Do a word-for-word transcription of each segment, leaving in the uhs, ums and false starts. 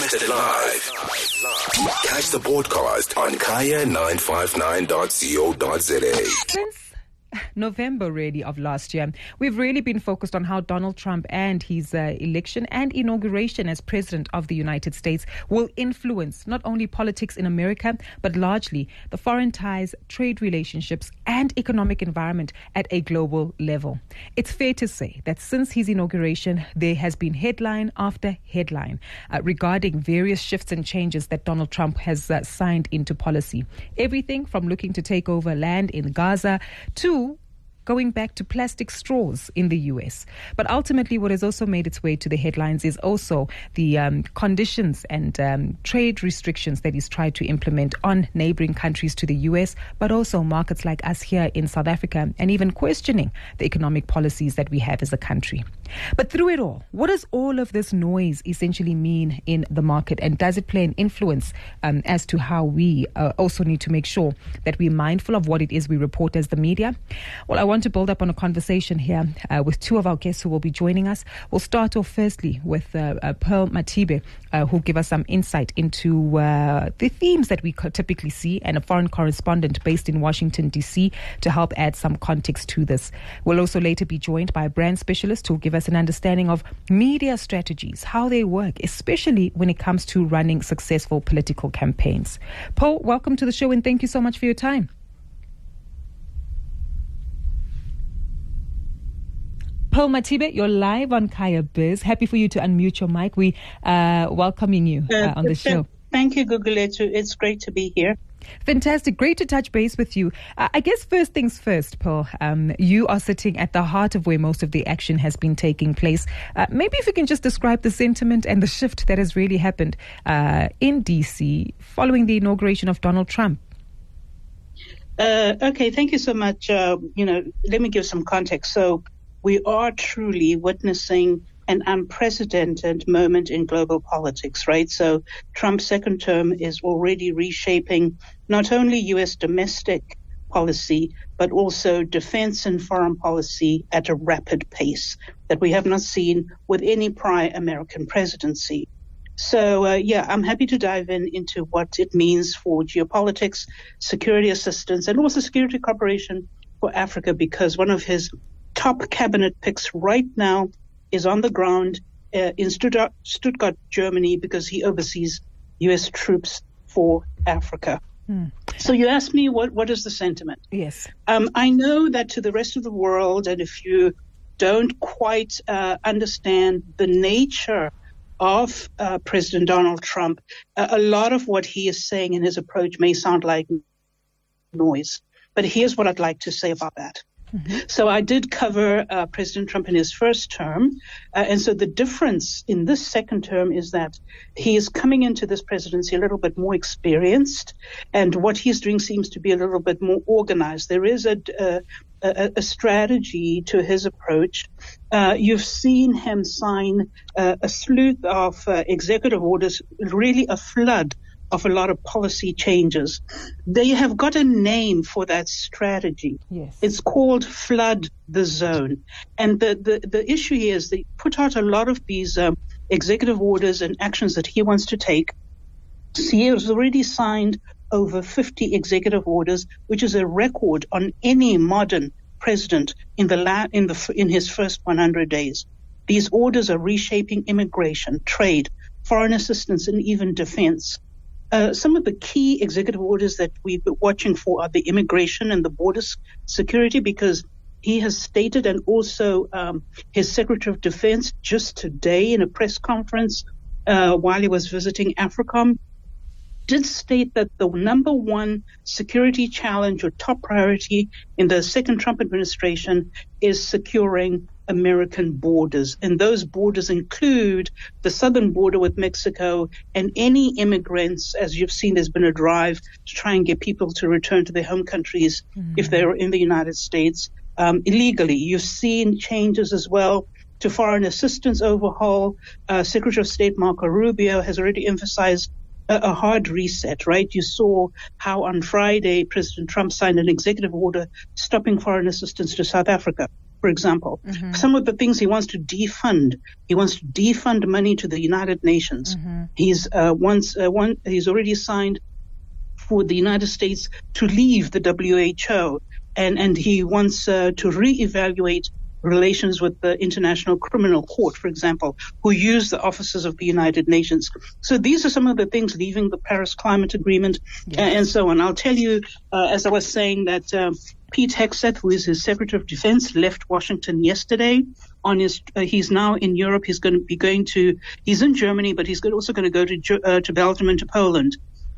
Broadcasted live. Catch the podcast on kaya nine five nine dot co dot za. Since November, really, of last year, we've really been focused on how Donald Trump and his uh, election and inauguration as President of the United States will influence not only politics in America, but largely the foreign ties, trade relationships, and economic environment at a global level. It's fair to say that since his inauguration, there has been headline after headline uh, regarding various shifts and changes that Donald Trump has uh, signed into policy. Everything from looking to take over land in Gaza to going back to plastic straws in the U S. But ultimately, what has also made its way to the headlines is also the um, conditions and um, trade restrictions that he's tried to implement on neighboring countries to the U S, but also markets like us here in South Africa, and even questioning the economic policies that we have as a country. But through it all, what does all of this noise essentially mean in the market, and does it play an influence um, as to how we uh, also need to make sure that we're mindful of what it is we report as the media? Well, I want to build up on a conversation here uh, with two of our guests who will be joining us. We'll start off firstly with uh, uh, Pearl Matibe, uh, who'll give us some insight into uh, the themes that we typically see, and a foreign correspondent based in Washington, D C, to help add some context to this. We'll also later be joined by a brand specialist who'll give us an understanding of media strategies, how they work, especially when it comes to running successful political campaigns. Pearl, welcome to the show, and thank you so much for your time. Pearl Matibe, you're live on Kaya Biz. Happy for you to unmute your mic. We uh welcoming you uh, on the show. Thank you, Gugulethu. It's great to be here. Fantastic. Great to touch base with you. Uh, I guess first things first, Pearl, um, you are sitting at the heart of where most of the action has been taking place. Uh, maybe if you can just describe the sentiment and the shift that has really happened uh, in D C following the inauguration of Donald Trump. Uh, okay, thank you so much. Uh, you know, let me give some context. So we are truly witnessing an unprecedented moment in global politics, right? So Trump's second term is already reshaping not only U S domestic policy, but also defense and foreign policy at a rapid pace that we have not seen with any prior American presidency. So, uh, yeah, I'm happy to dive in into what it means for geopolitics, security assistance, and also security cooperation for Africa, because one of his top cabinet picks right now is on the ground uh, in Stuttgart, Stuttgart, Germany, because he oversees U S troops for Africa. Hmm. So you asked me, what, what is the sentiment? Yes. Um, I know that to the rest of the world, and if you don't quite uh, understand the nature of uh, President Donald Trump, uh, a lot of what he is saying in his approach may sound like noise. But here's what I'd like to say about that. Mm-hmm. So I did cover uh, President Trump in his first term. Uh, and so the difference in this second term is that he is coming into this presidency a little bit more experienced, and what he's doing seems to be a little bit more organized. There is a, a, a, a strategy to his approach. Uh, you've seen him sign uh, a slew of uh, executive orders, really a flood of a lot of policy changes. They have got a name for that strategy. Yes. It's called Flood the Zone. And the, the, the issue here is they put out a lot of these um, executive orders and actions that he wants to take. So he has already signed over fifty executive orders, which is a record on any modern president in the la- in the in his first one hundred days. These orders are reshaping immigration, trade, foreign assistance, and even defense. Uh, some of the key executive orders that we've been watching for are the immigration and the border security, because he has stated, and also um, his Secretary of Defense just today in a press conference uh, while he was visiting AFRICOM, did state that the number one security challenge or top priority in the second Trump administration is securing American borders. And those borders include the southern border with Mexico, and any immigrants. As you've seen, there's been a drive to try and get people to return to their home countries mm-hmm. if they're in the United States um, illegally. You've seen changes as well to foreign assistance overhaul. Uh, Secretary of State Marco Rubio has already emphasized a hard reset, right? You saw how on Friday President Trump signed an executive order stopping foreign assistance to South Africa. for example. Mm-hmm. Some of the things he wants to defund. He wants to defund money to the United Nations. Mm-hmm. He's uh, once uh, one. He's already signed for the United States to leave the W H O, and and he wants uh, to reevaluate relations with the International Criminal Court, for example, who use the offices of the United Nations. So these are some of the things leaving the Paris Climate Agreement, yes. and, and so on. I'll tell you, uh, as I was saying, that um, Pete Hegseth, who is his Secretary of Defense, left Washington yesterday. On his, uh, he's now in Europe. He's going to be going to, he's in Germany, but he's also going to go to uh, to Belgium and to Poland.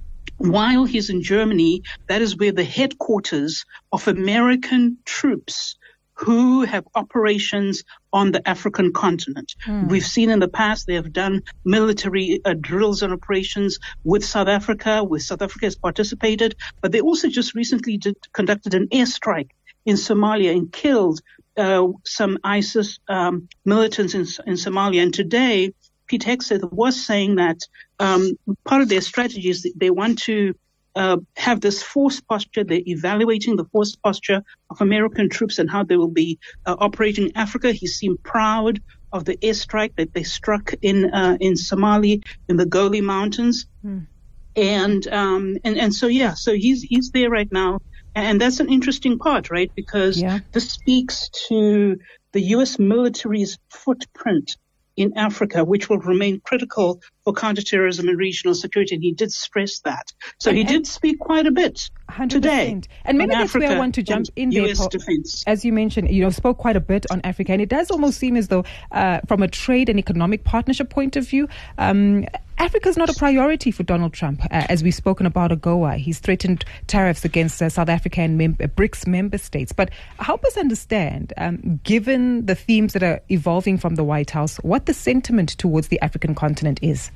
While he's in Germany, that is where the headquarters of American troops who have operations on the African continent. Hmm. We've seen in the past they have done military uh, drills and operations with South Africa, where South Africa has participated, but they also just recently did, conducted an airstrike in Somalia and killed uh, some ISIS um, militants in, in Somalia. And today, Pete Hegseth was saying that um, part of their strategy is that they want to Uh, have this force posture. They're evaluating the force posture of American troops and how they will be uh, operating in Africa. He seemed proud of the airstrike that they struck in uh, in Somalia in the Goli Mountains, hmm. and um and and so yeah, so he's he's there right now, and that's an interesting part, right? Because yeah. this speaks to the U S military's footprint in Africa, which will remain critical for counterterrorism and regional security. And he did stress that. So and, he did speak quite a bit one hundred percent today. And maybe that's where I want to jump in there. U S defense. As you mentioned, you know, spoke quite a bit on Africa. And it does almost seem as though uh, from a trade and economic partnership point of view, um, Africa is not a priority for Donald Trump. Uh, as we've spoken about AGOA, he's threatened tariffs against uh, South Africa and mem- BRICS member states. But help us understand, um, given the themes that are evolving from the White House, what the sentiment towards the African continent is.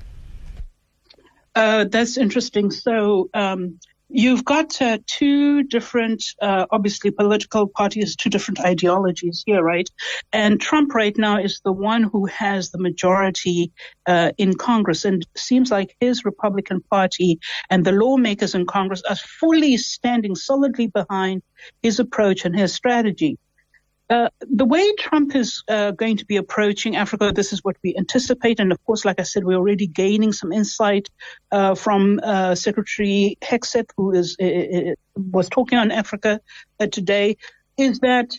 Uh, that's interesting. So um, you've got uh, two different, uh, obviously, political parties, two different ideologies here, right? And Trump right now is the one who has the majority uh, in Congress, and it seems like his Republican Party and the lawmakers in Congress are fully standing solidly behind his approach and his strategy. Uh, the way Trump is uh, going to be approaching Africa, this is what we anticipate. And of course, like I said, we're already gaining some insight uh, from uh, Secretary Hegseth, who is uh, was talking on Africa uh, today, is that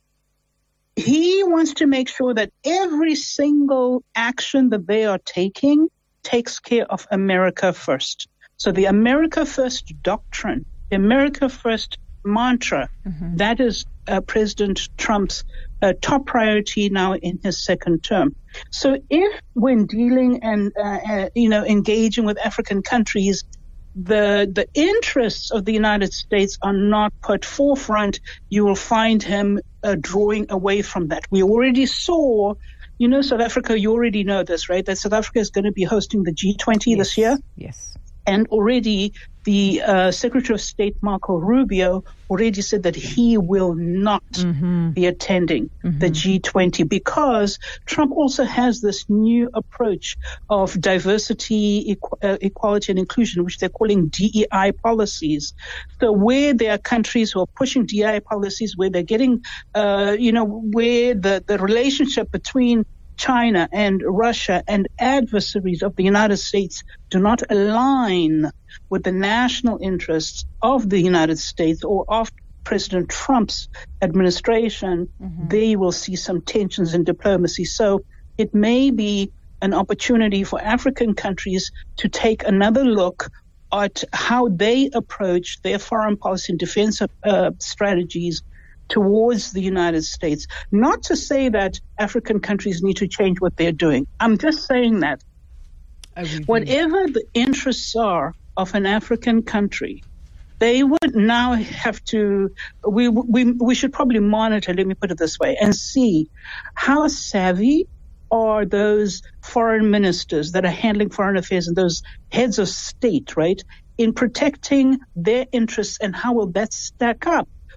he wants to make sure that every single action that they are taking takes care of America first. So the America First doctrine, the America First mantra, mm-hmm. that is uh, President Trump's uh, top priority now in his second term. So if when dealing and, uh, uh, you know, engaging with African countries, the the interests of the United States are not put forefront, you will find him uh, drawing away from that. We already saw, you know, South Africa, you already know this, right, that South Africa is going to be hosting the G twenty yes. this year. Yes. And already the uh, Secretary of State, Marco Rubio, already said that he will not mm-hmm. be attending mm-hmm. the G twenty because Trump also has this new approach of diversity, equ- uh, equality, and inclusion, which they're calling D E I policies. So where there are countries who are pushing D E I policies, where they're getting, uh, you know, where the, the relationship between China and Russia and adversaries of the United States do not align with the national interests of the United States or of President Trump's administration, mm-hmm. they will see some tensions in diplomacy. So it may be an opportunity for African countries to take another look at how they approach their foreign policy and defense uh, strategies towards the United States. Not to say that African countries need to change what they're doing. I'm just saying that whatever the interests are of an African country, they would now have to, we, we, we should probably monitor, let me put it this way, and see how savvy are those foreign ministers that are handling foreign affairs and those heads of state, right, in protecting their interests, and how will that stack up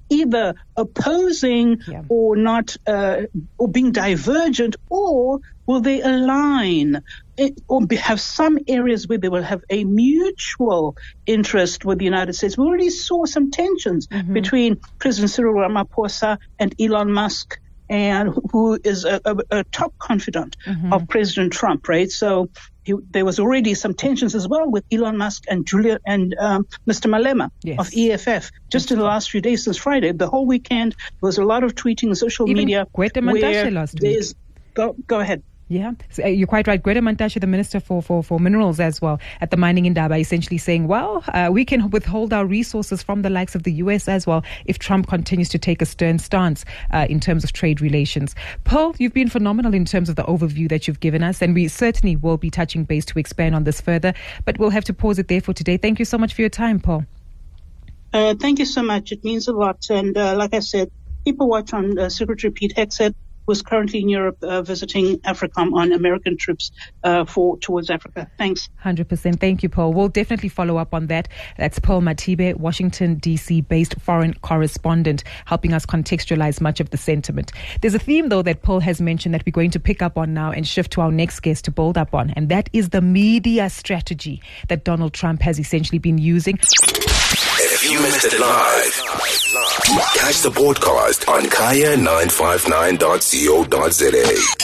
either opposing yeah. or not, uh, or being divergent, or will they align it, or be, have some areas where they will have a mutual interest with the United States? We already saw some tensions mm-hmm. between President Cyril Ramaphosa and Elon Musk, and who is a, a, a top confidant mm-hmm. of President Trump, right? So he, there was already some tensions as well with Elon Musk and Julia and um, Mister Malema yes. of E F F. Just That's in the last few days since Friday, the whole weekend, there was a lot of tweeting on social Even media. Gwede Mantashe last week. Go, go ahead. Yeah, so, uh, you're quite right. Gwede Mantashe, the Minister for, for, for Minerals as well, at the Mining Indaba, essentially saying, well, uh, we can withhold our resources from the likes of the U S as well if Trump continues to take a stern stance uh, in terms of trade relations. Pearl, you've been phenomenal in terms of the overview that you've given us, and we certainly will be touching base to expand on this further, but we'll have to pause it there for today. Thank you so much for your time, Pearl. Uh, thank you so much. It means a lot. And uh, like I said, keep a watch on uh, Secretary Pete Hegseth, who's currently in Europe uh, visiting AFRICOM on American trips uh, for towards Africa. Thanks. one hundred percent. Thank you, Pearl. We'll definitely follow up on that. That's Pearl Matibe, Washington, D C-based foreign correspondent, helping us contextualize much of the sentiment. There's a theme, though, that Pearl has mentioned that we're going to pick up on now and shift to our next guest to build up on, and that is the media strategy that Donald Trump has essentially been using. If you missed it live, catch the podcast on kaya nine five nine dot co dot za.